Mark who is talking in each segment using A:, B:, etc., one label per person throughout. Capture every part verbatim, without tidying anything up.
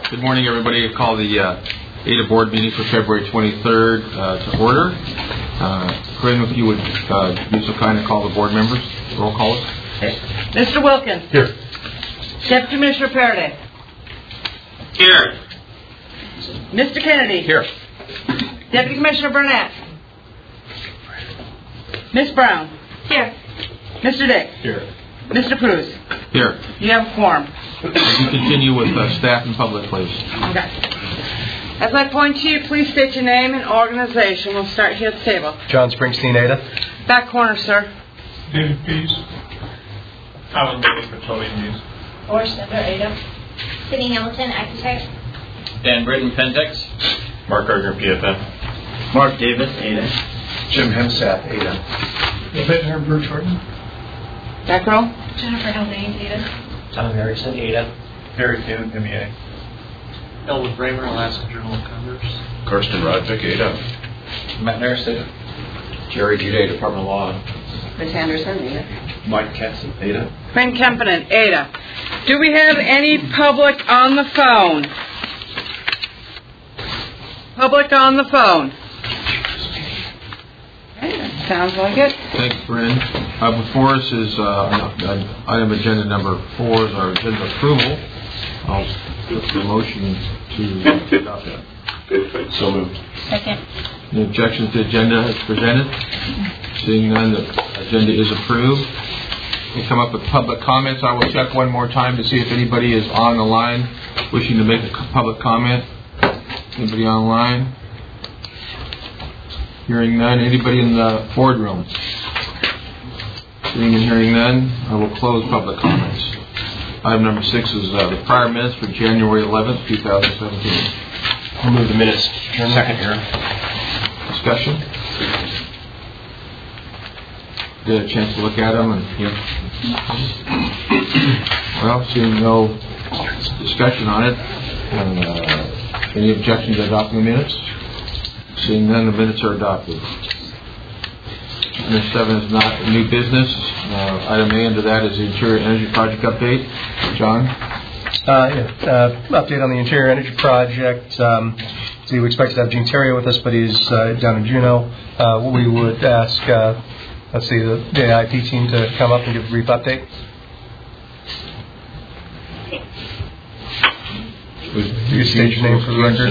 A: Good morning, everybody. I call the uh, A D A board meeting for February twenty-third uh, to order. Uh, Corinne, if you would uh, be so kind to call the board members. Roll call.
B: Okay. Mister Wilkins.
A: Here.
B: Deputy Commissioner Faraday.
C: Here.
B: Mister Kennedy.
A: Here.
B: Deputy Commissioner Burnett. Miss Brown.
D: Here.
B: Mister Dick.
A: Here.
B: Mister Cruz.
A: Here.
B: You have a quorum.
A: You continue with uh, staff and public, please.
B: Okay. As I point to you, please state your name and organization. We'll start here at the table.
E: John Springsteen, A D A.
B: Back corner, sir.
F: David Pease. Alan Davis, Petroleum News.
D: Or Senator A D A. Sydney Hamilton, Architect.
C: Dan Britton, Pentex.
F: Mark Gardner, P F F.
C: Mark Davis, A D A.
E: Jim Hemsath, A D A.
F: Bittner, Bruce Horton.
B: Back row.
D: Jennifer Haldane, A D A.
E: Tom Harrison, A D A.
F: Harry Finn, M E A.
G: Elwood Bramer, Alaska Journal of Commerce.
F: Karsten Rodvik, A D A.
G: Matt Naris, A D A.
C: Jerry Jude, Department of Law.
B: Miss Anderson, A D A.
F: Mike Casson, A D A.
B: Quinn Kempinen, A D A. Do we have any public on the phone? Public on the phone. Okay, that sounds like it.
A: Thanks, Corinne. Uh, before us is uh, item agenda number four is our agenda approval. I'll put the motion to adopt that.
F: So moved.
D: Second.
A: Any objections to the agenda as presented? Seeing none, the agenda is approved. We come up with public comments. I will check one more time to see if anybody is on the line wishing to make a public comment. Anybody online? Hearing none. Anybody in the boardroom? Seeing and hearing none, I will close public comments. Item number six is uh, the prior minutes for January eleventh, twenty seventeen.
E: I'll move the minutes. Second here.
A: Discussion? Get a chance to look at them? And, yeah. Well, seeing no discussion on it, and, uh, any objection to adopting the minutes? Seeing none, the minutes are adopted. Item seven is not a new business. Uh, item A under that is the Interior Energy Project update. John?
E: Uh, yeah, uh, update on the Interior Energy Project. Um, so we expect to have Gene Terrio with us, but he's uh, down in Juneau. Uh, we would ask, uh, let's see, the, the A I P team to come up and give a brief update. Do you state your name for the record?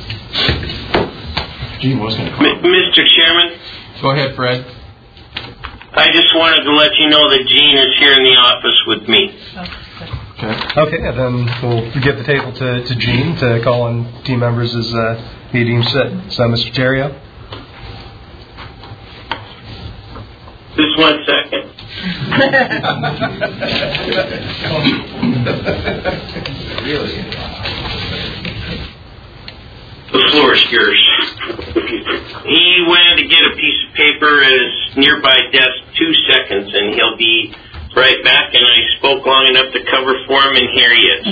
C: Gene was going to call. Mister Chairman?
A: Go ahead, Fred.
C: I just wanted to let you know that Gene is here in the office with me.
A: Okay.
E: Okay, and then we'll give the table to, to Gene to call on team members as uh, he deems fit. So, Mister Terrio?
C: Just one second.
A: Really?
C: The floor is yours. He went to get a piece of paper at his nearby desk, two seconds, and he'll be right back. And I spoke long enough to cover for him, and here he is.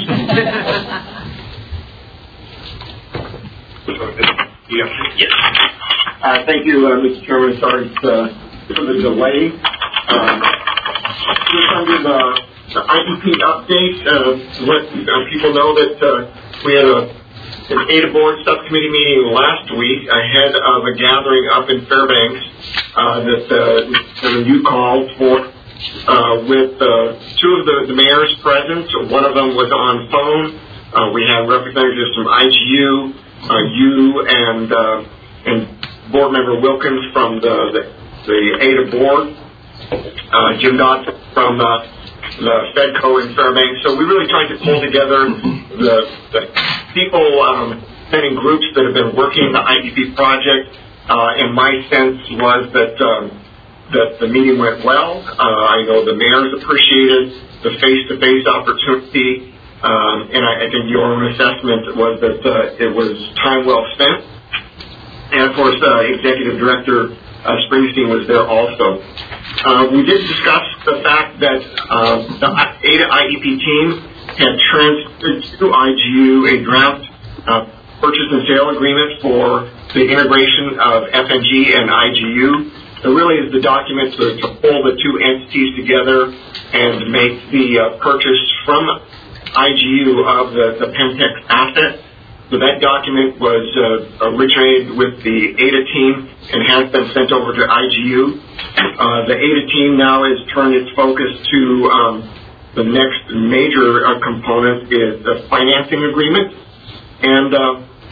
C: Yes.
H: Uh, thank you, uh, Mister Chairman. Sorry uh, for the delay. Um, just under the, the I E P update, uh, to let uh, people know that uh, we had a an A D A board subcommittee meeting last week ahead of a gathering up in Fairbanks uh, that, uh, that you called for uh, with uh, two of the, the mayors present. So one of them was on phone. Uh, we had representatives from I G U, uh, you, and uh, and board member Wilkins from the, the, the A D A board, uh, Jim Dodson from uh, the Fedco in Fairbanks. So we really tried to pull together the, the people um, and groups that have been working the I P P project. Uh, and my sense was that um, that the meeting went well. Uh, I know the mayors appreciated the face-to-face opportunity, um, and I, I think your own assessment was that uh, it was time well spent. And of course, uh, Executive Director uh, Springsteen was there also. Uh, we did discuss the fact that uh, the A D A I E P team had transferred to I G U a draft uh, purchase and sale agreement for the integration of F N G and I G U. It really is the document to, to pull the two entities together and make the uh, purchase from I G U of the, the Pentex asset. So that document was uh, originated with the A D A team and has been sent over to I G U. Uh, the A D A team now has turned its focus to um, the next major uh, component is the financing agreement. And uh,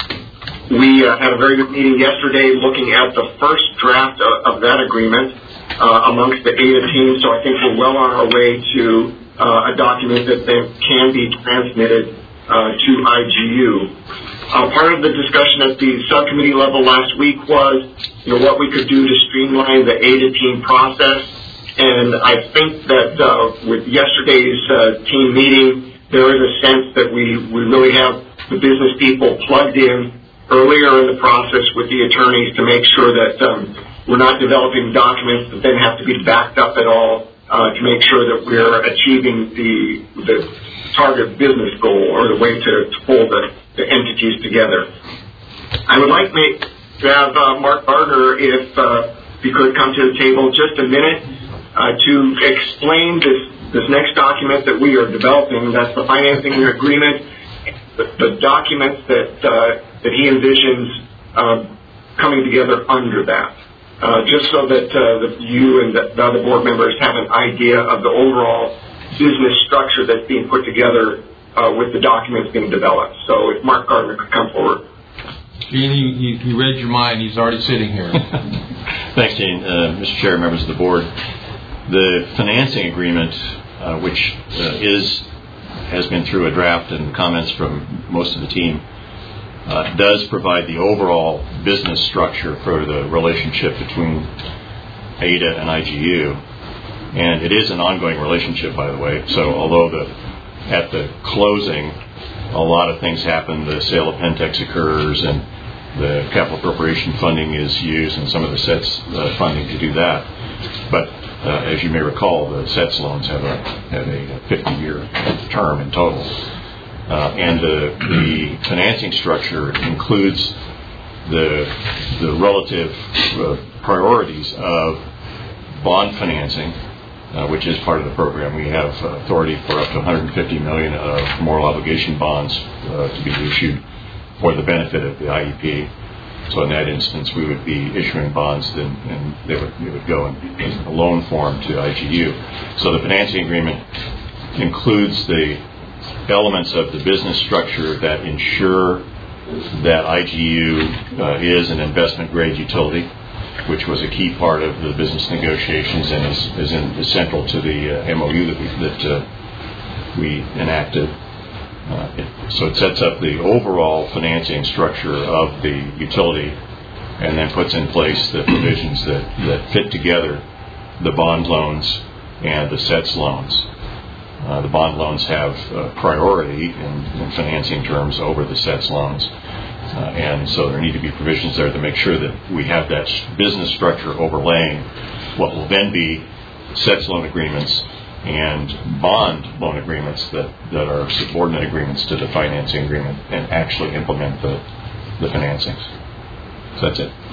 H: we uh, had a very good meeting yesterday looking at the first draft of, of that agreement uh, amongst the A D A team. So I think we're well on our way to uh, a document that then can be transmitted uh, to I G U. Uh, part of the discussion at the subcommittee level last week was, you know, what we could do to streamline the A D A team process. And I think that uh, with yesterday's uh, team meeting, there is a sense that we, we really have the business people plugged in earlier in the process with the attorneys to make sure that um, we're not developing documents that then have to be backed up at all uh, to make sure that we're achieving the, the target business goal or the way to, to pull the, the entities together. I would like make, to have uh, Mark Gardner, if uh, he could come to the table just a minute uh, to explain this, this next document that we are developing. That's the financing agreement, the, the documents that, uh, that he envisions uh, coming together under that. Uh, just so that, uh, that you and the, the other board members have an idea of the overall business structure that's being put together uh, with the documents being developed. So if Mark Gardner could come forward.
A: Gene, you, you read your mind. He's already sitting here.
I: Thanks, Gene. Uh, Mister Chair, members of the board. The financing agreement, uh, which uh, is has been through a draft and comments from most of the team, uh, does provide the overall business structure for the relationship between A D A and I G U. And it is an ongoing relationship, by the way. So although the at the closing, a lot of things happen. The sale of Pentex occurs, and the capital appropriation funding is used, and some of the S E T S uh, funding to do that. But uh, as you may recall, the S E T S loans have a have a fifty-year term in total, uh, and the the financing structure includes the the relative uh, priorities of bond financing. Uh, which is part of the program. We have uh, authority for up to one hundred fifty million dollars of moral obligation bonds uh, to be issued for the benefit of the I E P. So in that instance, we would be issuing bonds, and, and they would they would go in, in a loan form to I G U. So the financing agreement includes the elements of the business structure that ensure that I G U uh, is an investment-grade utility, which was a key part of the business negotiations and is, is, in, is central to the uh, M O U that we, that, uh, we enacted. Uh, it, so it sets up the overall financing structure of the utility and then puts in place the provisions that, that fit together the bond loans and the S E T S loans. Uh, the bond loans have uh, priority in, in financing terms over the S E T S loans. Uh, and so there need to be provisions there to make sure that we have that business structure overlaying what will then be S E T S loan agreements and bond loan agreements that, that are subordinate agreements to the financing agreement and actually implement the, the financings. So that's it.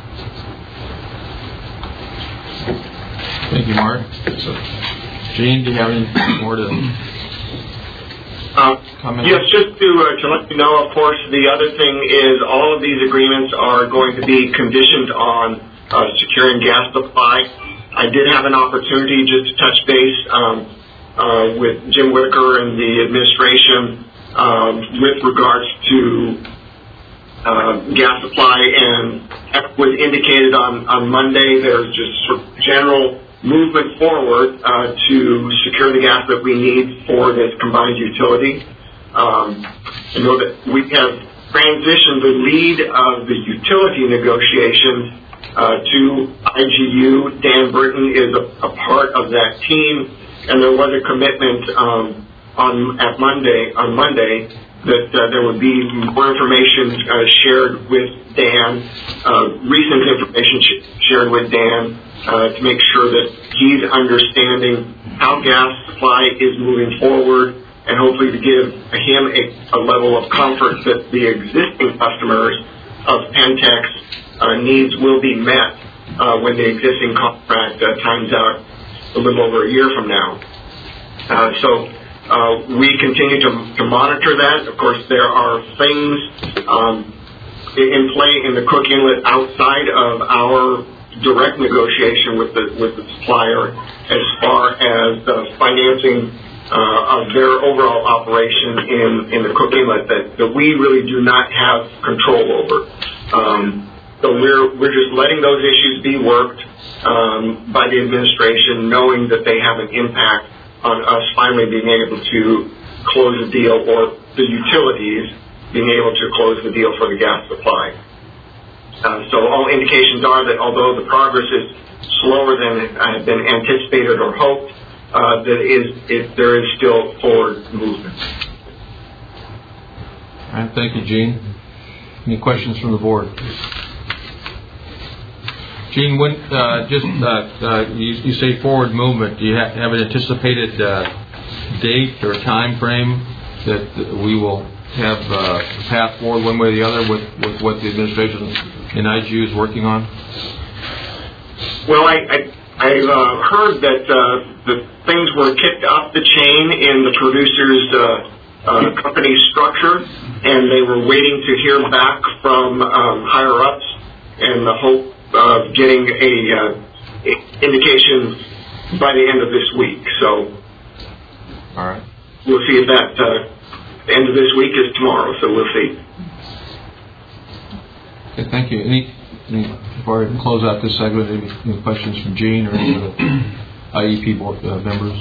A: Thank you, Mark. So, Gene, do you have any more to
H: Uh,
A: comment?
H: yes, just to, uh, to let you know, of course, the other thing is all of these agreements are going to be conditioned on uh, securing gas supply. I did have an opportunity just to touch base um, uh, with Jim Whitaker and the administration um, with regards to uh, gas supply, and as was indicated on, on Monday, there's just sort of general movement forward uh, to secure the gas that we need for this combined utility. Um, I know that we have transitioned the lead of the utility negotiations uh, to I G U. Dan Britton is a, a part of that team, and there was a commitment um, on at Monday on Monday that uh, there would be more information uh, shared with Dan, uh, recent information sh- shared with Dan. Uh, to make sure that he's understanding how gas supply is moving forward, and hopefully to give him a, a level of comfort that the existing customers of Pentex uh, needs will be met uh, when the existing contract uh, times out a little over a year from now. Uh, so uh, we continue to, to monitor that. Of course, there are things um, in play in the Cook Inlet outside of our direct negotiation with the with the supplier as far as the financing uh, of their overall operation in, in the Cook Inlet that, that we really do not have control over. Um, so we're we're just letting those issues be worked um, by the administration, knowing that they have an impact on us finally being able to close the deal, or the utilities being able to close the deal for the gas supply. Uh, so all indications are that although the progress is slower than had been anticipated or hoped, uh, that is, it, there is still forward movement.
A: All right, thank you, Gene. Any questions from the board? Gene, when, uh, just uh, uh, you, you say forward movement. Do you have, have an anticipated uh, date or time frame that, that we will have uh, a path forward one way or the other with, with what the administration in I G U is working on?
H: Well, I, I, I've uh, heard that uh, the things were kicked up the chain in the producer's uh, uh, company structure, and they were waiting to hear back from um, higher-ups in the hope of getting a uh, indication by the end of this week. So
A: all right,
H: we'll see if that uh, the end of this week is tomorrow, so we'll see.
A: Okay, thank you. Any, any before I close out this segment, any, any questions from Gene or any of the I E P board uh, members?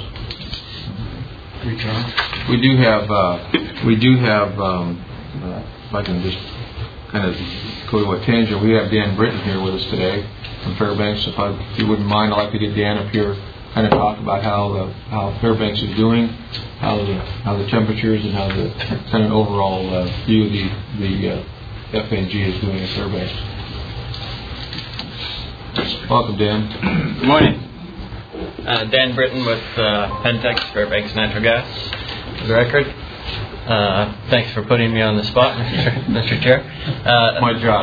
A: We do have uh, we do have um, uh, if I can just kind of go to a tangent, we have Dan Britton here with us today from Fairbanks. If, I, if you wouldn't mind, I'd like to get Dan up here, kind of talk about how the how Fairbanks is doing, how the how the temperatures and how the kind of overall uh, view of the the uh, F N G is doing at Fairbanks. Welcome, Dan.
J: Good morning. Uh, Dan Britton with uh, Pentex, Fairbanks Natural Gas, for the record. Uh, thanks for putting me on the spot, Mister Mister Chair. Uh,
A: My job.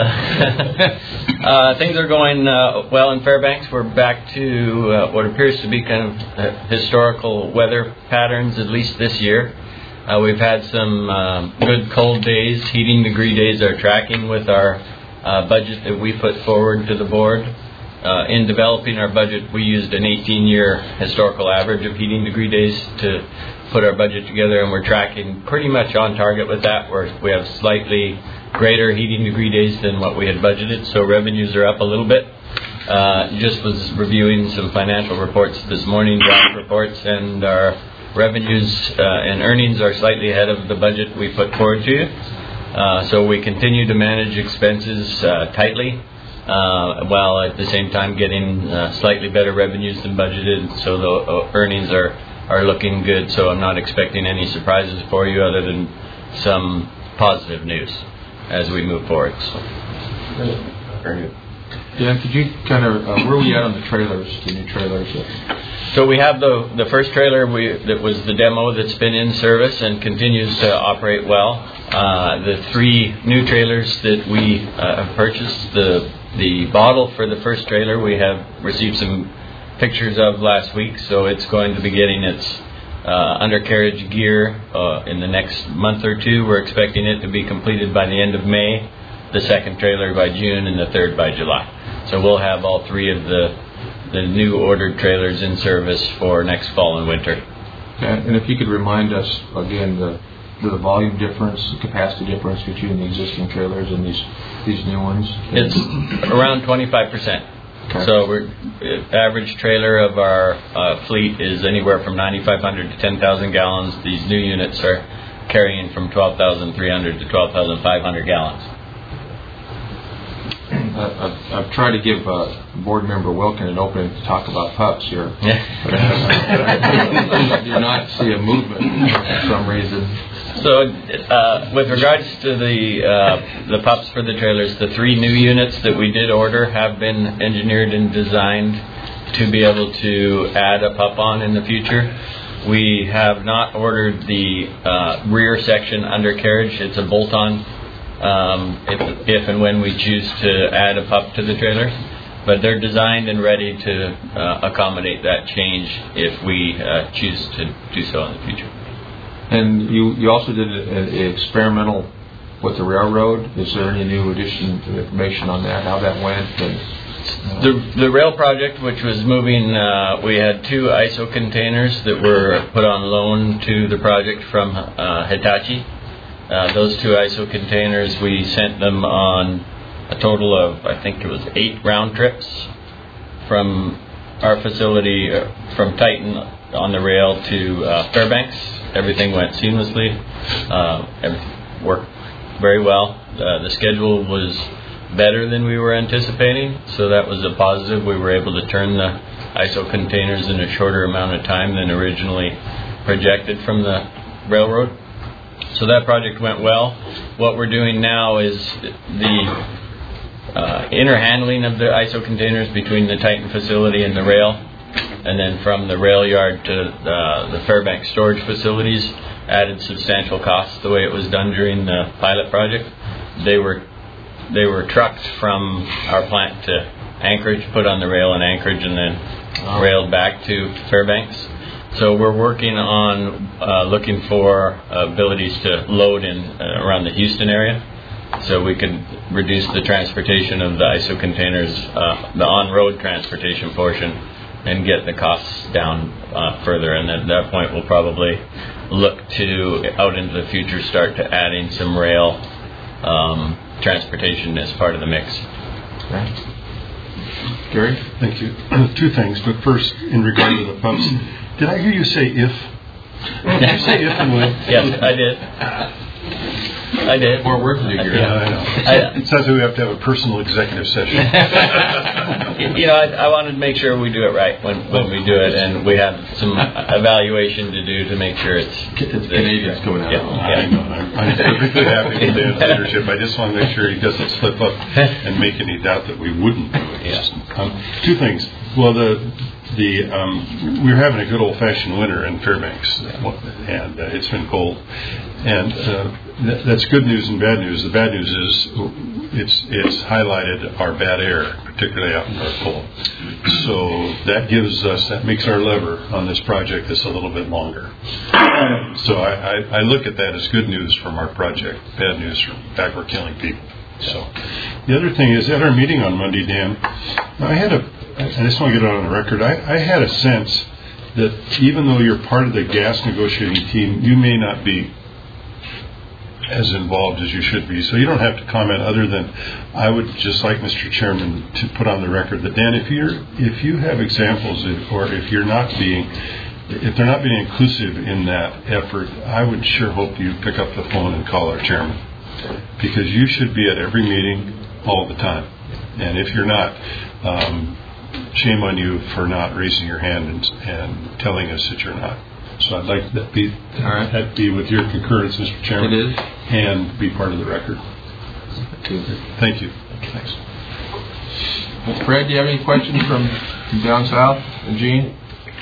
J: uh, things are going uh, well in Fairbanks. We're back to uh, what appears to be kind of uh, historical weather patterns, at least this year. Uh, we've had some uh, good cold days. Heating degree days are tracking with our uh, budget that we put forward to the board. Uh, in developing our budget, we used an eighteen-year historical average of heating degree days to put our budget together, and we're tracking pretty much on target with that. We're, we have slightly greater heating degree days than what we had budgeted, so revenues are up a little bit. Uh, just was reviewing some financial reports this morning, draft reports, and our revenues uh, and earnings are slightly ahead of the budget we put forward to you. Uh, so we continue to manage expenses uh, tightly, uh, while at the same time getting uh, slightly better revenues than budgeted. So the uh, earnings are are looking good, so I'm not expecting any surprises for you other than some positive news as we move forward. So.
A: Very good. Dan, could you kind of, uh, where are we at on the trailers, the new trailers?
J: So we have the the first trailer we that was the demo that's been in service and continues to operate well. Uh, the three new trailers that we uh, have purchased, the the bottle for the first trailer we have received some pictures of last week, so it's going to be getting its uh, undercarriage gear uh, in the next month or two. We're expecting it to be completed by the end of May, the second trailer by June, and the third by July. So we'll have all three of the the new ordered trailers in service for next fall and winter.
A: Okay. And if you could remind us again the the volume difference, the capacity difference between the existing trailers and these these new ones.
J: It's around twenty-five percent. Okay. So we're, uh, average trailer of our uh, fleet is anywhere from ninety-five hundred to ten thousand gallons. These new units are carrying from twelve thousand three hundred to twelve thousand five hundred gallons.
A: I've, I've tried to give uh, board member Wilkin an opening to talk about pups here. But I, I do not see a movement for some reason.
J: So, uh, with regards to the uh, the pups for the trailers, the three new units that we did order have been engineered and designed to be able to add a pup on in the future. We have not ordered the uh, rear section undercarriage. It's a bolt-on um, if, if and when we choose to add a pup to the trailer. But they're designed and ready to uh, accommodate that change if we uh, choose to do so in the future.
A: And you, you also did an experimental with the railroad. Is there any new addition to information on that, how that went? And, uh,
J: the, the rail project, which was moving, uh, we had two I S O containers that were put on loan to the project from uh, Hitachi. Uh, those two I S O containers, we sent them on a total of, I think it was eight round trips from our facility, uh, from Titan on the rail to uh, Fairbanks. Everything went seamlessly. Uh, everything worked very well. Uh, the schedule was better than we were anticipating, so that was a positive. We were able to turn the I S O containers in a shorter amount of time than originally projected from the railroad. So that project went well. What we're doing now is the uh, interhandling of the I S O containers between the Titan facility and the rail, and then from the rail yard to uh, the Fairbanks storage facilities added substantial costs the way it was done during the pilot project. They were they were trucked from our plant to Anchorage, put on the rail in Anchorage, and then railed back to Fairbanks. So we're working on uh, looking for abilities to load in uh, around the Houston area, so we can reduce the transportation of the I S O containers, uh, the on-road transportation portion, and get the costs down uh, further. And at that point, we'll probably look to, out into the future, start to adding some rail um, transportation as part of the mix.
A: Okay. Gary?
K: Thank you. Two things, but first, in regard to the pumps, did I hear you say if? Did you say if and when?
J: Yes, I did. I did.
A: More work to do, Gary.
K: Yeah, I know. It says we have to have a personal executive session.
J: You know, I, I wanted to make sure we do it right when, when we do it, and we have some evaluation to do to make sure it's...
A: It's Canadians coming out.
J: Yeah,
K: I
J: yeah.
K: know. I'm, I'm perfectly happy with Dan's leadership. I just want to make sure he doesn't slip up and make any doubt that we wouldn't do it.
J: Yeah.
K: Um, two things. Well, the the um, we're having a good old-fashioned winter in Fairbanks, and uh, it's been cold. And uh, th- that's good news and bad news. The bad news is it's it's highlighted our bad air, particularly out in North Pole. So that gives us, that makes our lever on this project just a little bit longer. So I, I, I look at that as good news from our project, bad news from back we're killing people. So the other thing is, at our meeting on Monday, Dan, I had a, I just want to get it on the record, I, I had a sense that even though you're part of the gas negotiating team, you may not be as involved as you should be. So you don't have to comment other than I would just like, Mister Chairman, to put on the record that, Dan, if you're if you have examples of, or if you're not being if they're not being inclusive in that effort, I would sure hope you pick up the phone and call our chairman, because you should be at every meeting all the time. And if you're not, um, shame on you for not raising your hand and, and telling us that you're not. So I'd like that be
A: All right.
K: that be with your concurrence, Mister Chairman.
A: It is.
K: And be part of the record. Thank you.
A: Thanks. Fred, do you have any questions from, from down south? And Gene?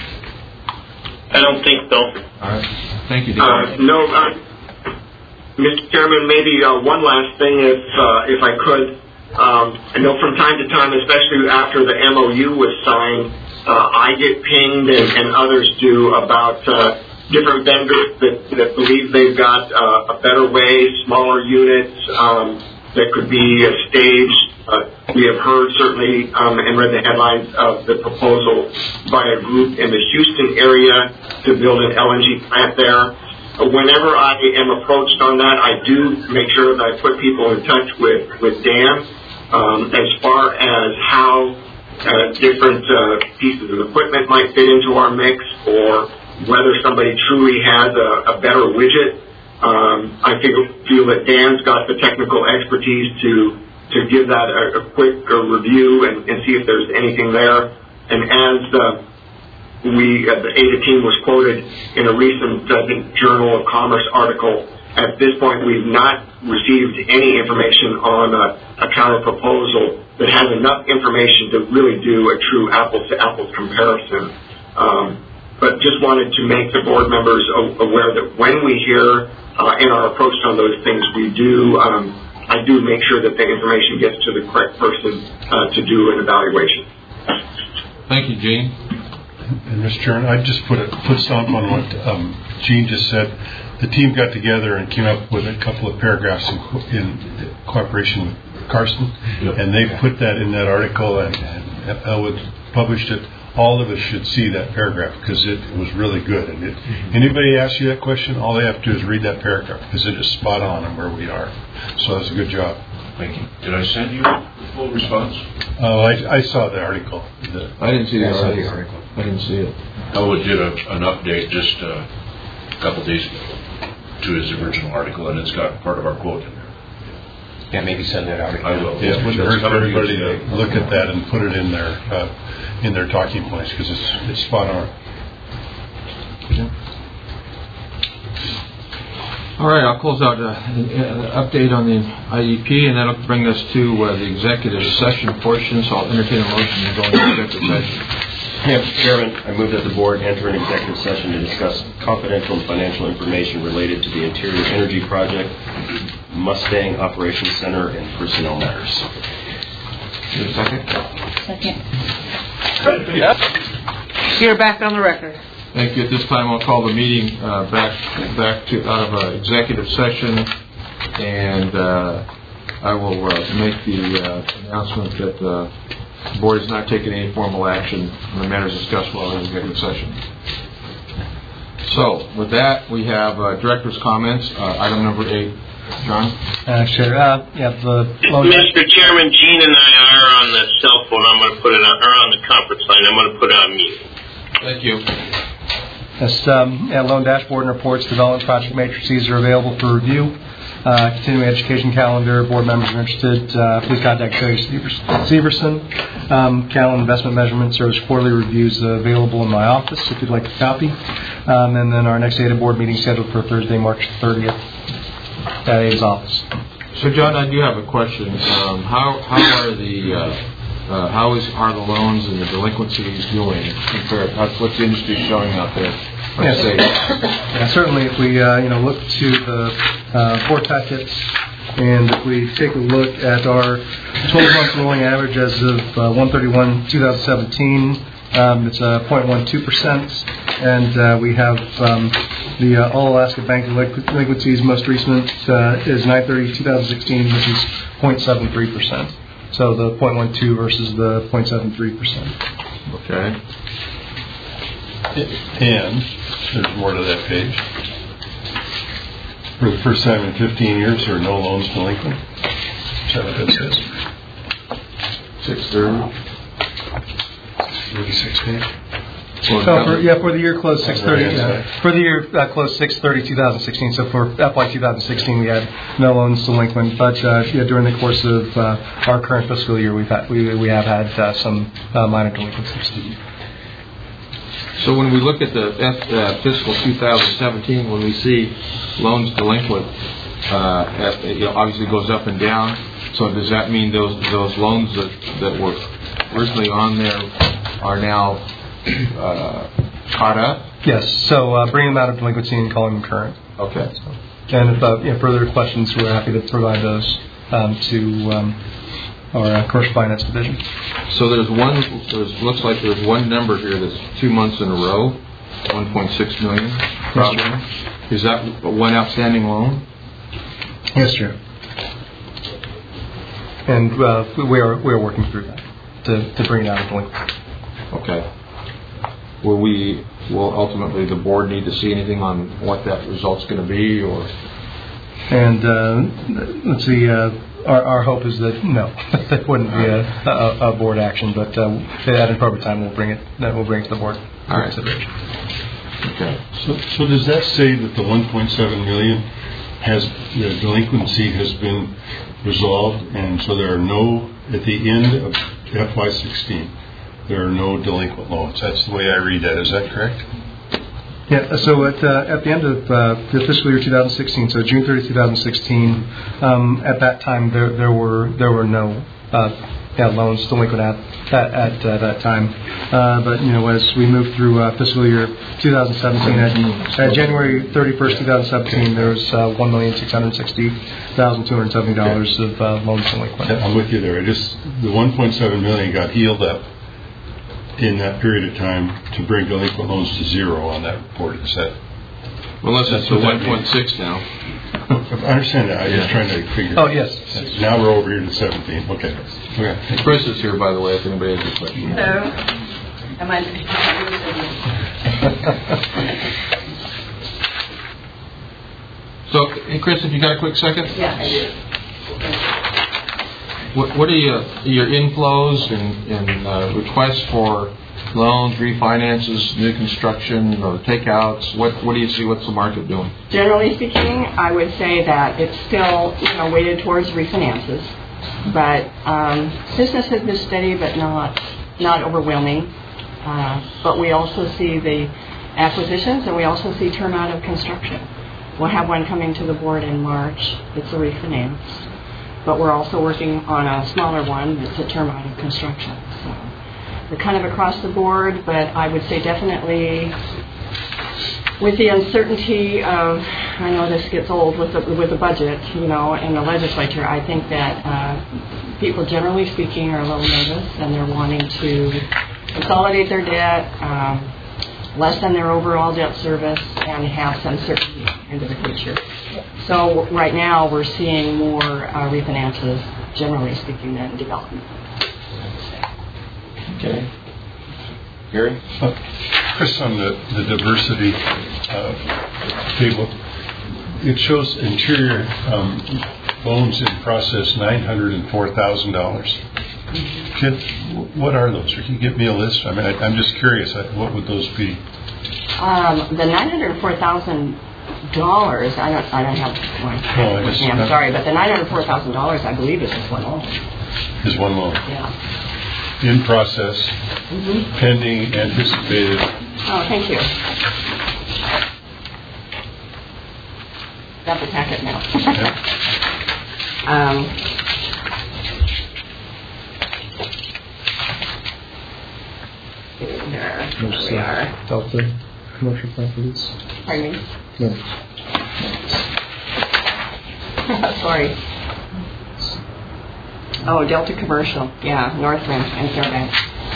C: I don't think so.
A: All right. Thank you, Dan.
H: Uh, no, uh, Mister Chairman, maybe uh, one last thing, if uh, if I could. Um, I know from time to time, especially after the M O U was signed, uh, I get pinged and, and others do about uh, different vendors that, that believe they've got uh, a better way, smaller units um, that could be uh, staged. Uh, we have heard certainly um, and read the headlines of the proposal by a group in the Houston area to build an L N G plant there. Whenever I am approached on that, I do make sure that I put people in touch with, with Dan um, as far as how uh, different uh, pieces of equipment might fit into our mix, or whether somebody truly has a, a better widget. Um, I feel, feel that Dan's got the technical expertise to to give that a, a quick uh, review and, and see if there's anything there. And as uh, we, uh, the A D A team was quoted in a recent uh, Journal of Commerce article, at this point we've not received any information on a, a counter proposal that has enough information to really do a true apples-to-apples comparison. Um, but just wanted to make the board members aware that when we hear uh, in our approach on those things, we do, um, I do make sure that the information gets to the correct person uh, to do an evaluation.
A: Thank you, Gene.
K: and Mister Chairman, I just put a foot stomp on what um, Gene just said. The team got together and came up with a couple of paragraphs in, co- in cooperation with Carson, yep. and they put that in that article, and, and Elwood published it. All of us should see that paragraph because it was really good. And it, mm-hmm. anybody asks you that question, all they have to do is read that paragraph because it is spot on on where we are. So that's a good job.
G: Thank you. Did I send you the full response?
K: Oh, I, I saw the article. The,
A: I didn't see the,
K: I saw
A: article.
K: the article.
A: I didn't see it.
G: Elwood did a, an update just uh, a couple days ago to his original article, and it's got part of our quote in there.
L: Yeah, maybe send that out.
G: I will.
K: Yeah,
G: It's
K: would urge everybody
G: to
K: to look at that and put it in their uh, in their talking points because it's it's spot on.
A: All right, I'll close out uh, an update on the I E P, and that'll bring us to uh, the executive session portion. So I'll entertain a motion to go into executive session.
I: Yeah, Mister Chairman, I move that the board enter an executive session to discuss confidential and financial information related to the Interior Energy Project, Mustang Operations Center, and personnel matters.
A: Is there a second?
B: Second. Yep. You're back on the record.
A: Thank you. At this time, I'll call the meeting uh, back back to out of uh, executive session, and uh, I will uh, make the uh, announcement that uh, the board is not taking any formal action on the matters discussed while in executive session. So, with that, we have uh, director's comments. Uh, item number eight. John?
E: Uh, sure. Uh, yeah, the
C: Mister Chairman, Gene and I are on the cell phone. I'm going to put it on, or on the conference line. I'm going to put it on mute.
A: Thank you.
E: Yes, um, yeah, loan dashboard and reports, development project matrices are available for review. Uh, continuing education calendar, board members are interested, uh, please contact Terry Severson. Um, Calendar investment measurement service quarterly reviews uh, available in my office if you'd like a copy. Um, and then our next data board meeting scheduled for Thursday, March thirtieth at Abe's office.
A: So, John, I do have a question. Um, how how are the uh, uh, how is are the loans and the delinquencies doing? Compared, what's the industry showing out there?
E: Yes, yeah, certainly. If we uh, you know look to the uh, board packets, and if we take a look at our twelve month rolling average as of uh, one thirty-one twenty seventeen, um, it's uh, zero point one two percent, and uh, we have um, the uh, All Alaska Bank delinquencies most recent uh, is nine thirty twenty sixteen, which is zero point seven three percent. So the zero point one two versus the zero point seven three percent.
A: Okay.
K: And there's more to that page. For the first time in fifteen years, there are no loans delinquent. Is that what that says?
A: six thirty.
K: thirty-six page.
E: So for, yeah, for the year closed six thirty, uh, for the year uh, closed six thirty twenty sixteen. So for F Y twenty sixteen, we had no loans delinquent. But uh, yeah, during the course of uh, our current fiscal year, we've had we we have had uh, some uh, minor delinquencies.
A: So when we look at the F, uh, fiscal twenty seventeen, when we see loans delinquent, uh, at, it obviously goes up and down. So does that mean those those loans that, that were originally on there are now uh, caught up?
E: Yes. So uh, bringing them out of delinquency and calling them current.
A: Okay.
E: So, and if uh, you know, further questions, we're happy to provide those um, to um, our uh, commercial finance division.
A: So there's one. There's looks like there's one number here that's two months in a row, one point six million. Probably. Yes, is that one outstanding loan?
E: Yes, sir. And uh, we are we are working through that to, to bring it out of delinquency.
A: Okay. Will we? Will ultimately the board need to see anything on what that result's going to be, or?
E: And uh, let's see. Uh, Our, our hope is that no, that wouldn't be a, a, a board action, but uh, at an appropriate time we'll bring it. That we'll bring it to the board.
A: All right.
K: Okay. So, so does that say that the one point seven million has the delinquency has been resolved, and so there are no at the end of F Y sixteen there are no delinquent loans? That's the way I read that. Is that correct?
E: Yeah, so at uh, at the end of uh, the fiscal year twenty sixteen, so June thirtieth, twenty sixteen, um, at that time there there were there were no uh, yeah, loans delinquent at at, at uh, that time. Uh, but you know, as we move through uh, fiscal year twenty seventeen, at, at January thirty-first, twenty seventeen, there was uh, one million six hundred sixty thousand two hundred seventy dollars of uh, loans delinquent.
K: I'm with you there. I just the one point seven million got healed up in that period of time to bring delinquent loans to zero on that report. Is that?
A: Unless it's the one point six now.
K: I understand that. I'm just trying to figure.
E: Oh, yes.
K: Now we're over here to seventeen. Okay. Okay.
A: Chris is here, by the way, if anybody has a question.
B: Hello. Am I?
A: So, hey, Chris, if you got a quick second?
B: Yeah, I do.
A: What, what are your, your inflows and, and uh, requests for loans, refinances, new construction, or takeouts? What what do you see? What's the market doing?
M: Generally speaking, I would say that it's still, you know, weighted towards refinances. But um, business has been steady, but not not overwhelming. Uh, but we also see the acquisitions, and we also see term out of construction. We'll have one coming to the board in March. It's a refinance. But we're also working on a smaller one that's a term out of construction. So we're kind of across the board, but I would say definitely with the uncertainty of, I know this gets old with the, with the budget, you know, and the legislature, I think that uh, people generally speaking are a little nervous and they're wanting to consolidate their debt, um, lessen their overall debt service, and have some certainty into the future. So right now we're seeing more uh, refinances, generally speaking, than development.
A: Okay. Gary?
K: Uh, Chris, on the, the diversity uh, table, it shows interior um, loans in process nine hundred four thousand dollars. Kid, what are those? Or can you give me a list? I mean, I, I'm just curious. What would those be?
M: Um, the nine hundred four thousand dollars. I don't. I don't have one.
K: Oh, I just,
M: yeah, I'm sorry, but the nine hundred four thousand dollars, I believe, is just one loan.
K: Is one loan.
M: Yeah.
K: In process,
M: mm-hmm.
K: pending, anticipated.
M: Oh, thank you. Got the packet now. um, There we are.
E: Delta commercial properties.
M: Pardon me?
E: No.
M: Sorry. Oh, Delta Commercial. Yeah, Northland and Fairbanks.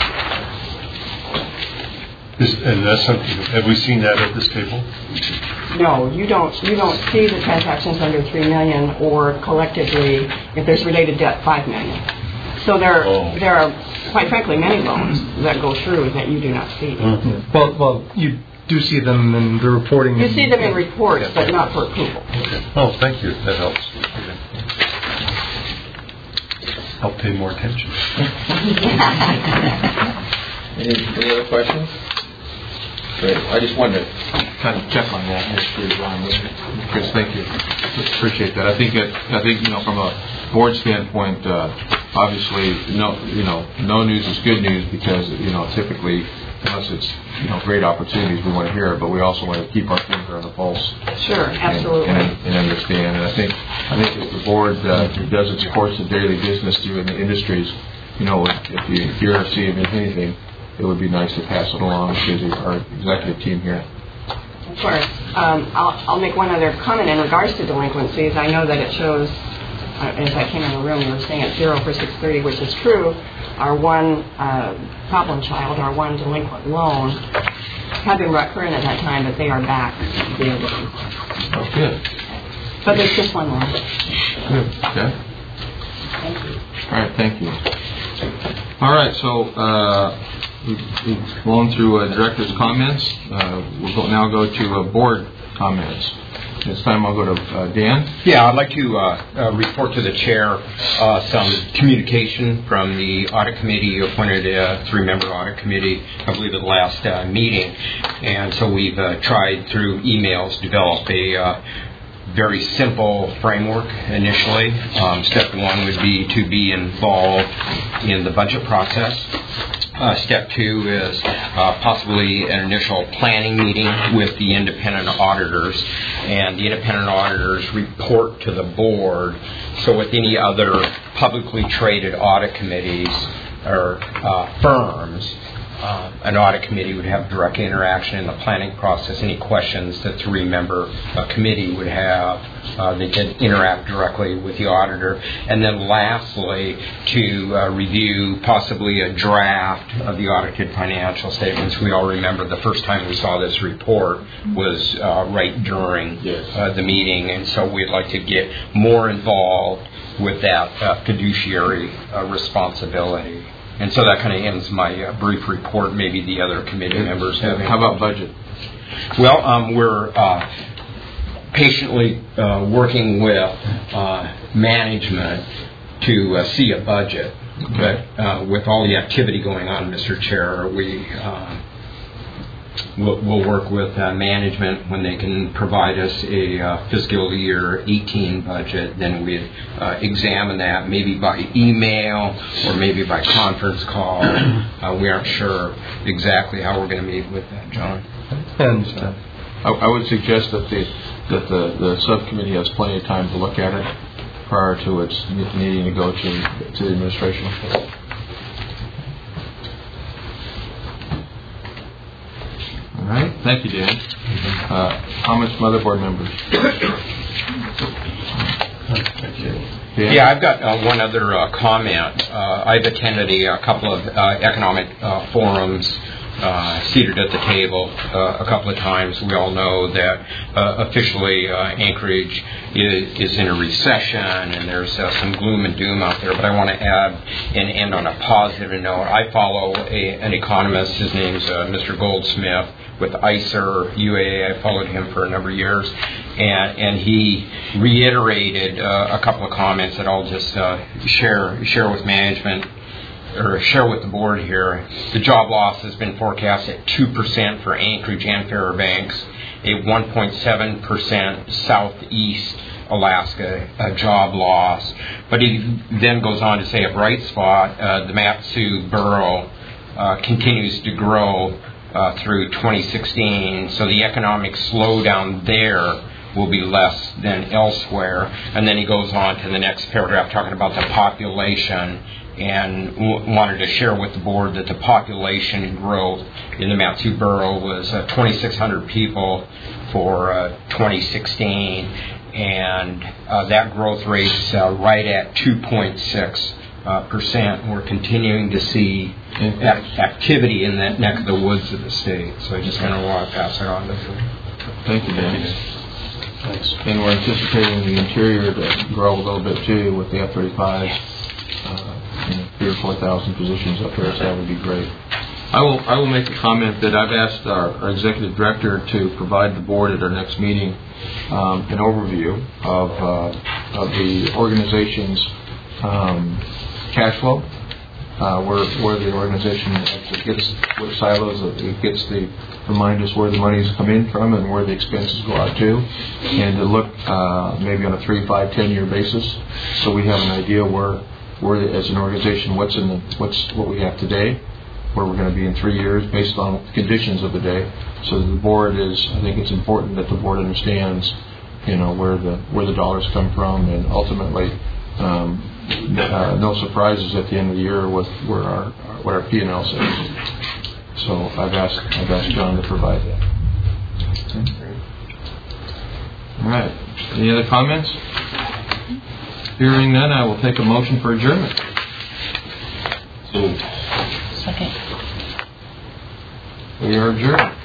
K: Is, and that's something. Have we seen that at this table?
M: No, you don't. You don't see the transactions under three million, or collectively, if there's related debt, five million. So there,
K: oh.
M: there are, quite frankly, many loans that go through that you do not see.
K: Mm-hmm.
E: Well, well, you do see them in the reporting.
M: You see them in reports, but not for approval.
K: Okay. Oh, thank you. That helps. Okay. I'll pay more attention.
A: any, any other questions? Great. I just wanted to kind of check on that. Chris, thank you. Appreciate that. I think that I think you know from a board standpoint, uh, obviously, no you know no news is good news because you know typically unless it's you know great opportunities we want to hear it, but we also want to keep our finger on the pulse.
M: Sure, absolutely.
A: And, and, and understand. And I think I think if the board uh, does its course of daily business through in the industries, you know if you hear or see of anything, it would be nice to pass it along to our executive team here.
M: Of course. Um, I'll, I'll make one other comment in regards to delinquencies. I know that it shows, uh, as I came in the room, you were saying it's zero for six thirty, which is true. Our one uh, problem child, our one delinquent loan, had been brought current at that time, but they are back. They are looking.
A: Oh, good.
M: But there's just one loan.
A: Good. Okay.
M: Thank you.
A: All right. Thank you. All right. So. Uh, We've gone through uh, director's comments. Uh, we'll go, now go to uh, board comments. This time I'll go to uh, Dan.
L: Yeah, I'd like to uh, uh, report to the chair uh, some communication from the audit committee. You appointed a three-member audit committee, I believe, at the last uh, meeting. And so we've uh, tried through emails develop a uh, very simple framework initially. Um, step one would be to be involved in the budget process. Uh, step two is uh, possibly an initial planning meeting with the independent auditors, and the independent auditors report to the board. So with any other publicly traded audit committees or uh, firms, uh, an audit committee would have direct interaction in the planning process. Any questions the three-member uh, committee would have, uh, they could interact directly with the auditor. And then lastly, to uh, review possibly a draft of the audited financial statements. We all remember the first time we saw this report was uh, right during
A: yes.
L: uh, the meeting, and so we'd like to get more involved with that uh, fiduciary uh, responsibility. And so that kind of ends my uh, brief report. Maybe the other committee members have any.
A: How about budget?
L: Well, um, we're uh, patiently uh, working with uh, management to uh, see a budget.
A: Okay.
L: But uh, with all the activity going on, Mister Chair, we uh, we'll, we'll work with uh, management when they can provide us a uh, fiscal year eighteen budget. Then we uh, examine that maybe by email or maybe by conference call. Uh, we aren't sure exactly how we're going to meet with that, John.
E: And
L: so.
A: I, I would suggest that the that the, the subcommittee has plenty of time to look at it prior to its needing to go to to the administration. All right. Thank you, Dan. Uh, comments from other board members? Dan?
L: Yeah, I've got uh, one other uh, comment. Uh, I've attended a, a couple of uh, economic uh, forums, uh, seated at the table uh, a couple of times. We all know that uh, officially uh, Anchorage is, is in a recession, and there's uh, some gloom and doom out there. But I want to add and end on a positive note. I follow a, an economist. His name's uh, Mister Goldsmith with I C E R U A A. I followed him for a number of years, and and he reiterated uh, a couple of comments that I'll just uh, share share with management or share with the board here. The job loss has been forecast at two percent for Anchorage and Fairbanks, a one point seven percent southeast Alaska uh, job loss. But he then goes on to say a bright spot, uh, the Mat-Su borough uh, continues to grow Uh, through twenty sixteen, so the economic slowdown there will be less than elsewhere. And then he goes on to the next paragraph talking about the population, and w- wanted to share with the board that the population growth in the Mat-Su borough was uh, twenty-six hundred people for uh, twenty sixteen, and uh, that growth rate's uh, right at two point six Uh, percent. We're continuing to see act- activity in that neck of the woods of the state. So I just kind of want to pass that on to you.
A: Thank you, Dan. Thanks. And we're anticipating the interior to grow a little bit too with the F thirty-five, uh, you know, three or four thousand positions up there. So that would be great. I will. I will make a comment that I've asked our, our executive director to provide the board at our next meeting um, an overview of uh, of the organization's um, cash flow, uh, where where the organization gets which silos it gets the remind us where the money's come in from and where the expenses go out to, and to look uh, maybe on a three, five, ten year basis, so we have an idea where where as an organization what's in the what's what we have today, where we're going to be in three years based on the conditions of the day. So the board is, I think it's important that the board understands, you know, where the where the dollars come from, and ultimately. Um, Uh, no surprises at the end of the year with where our what our P and L says. So I've asked I've asked John to provide that. Okay. All right. Any other comments? Hearing none, I will take a motion for adjournment. So.
B: Second.
A: We are adjourned.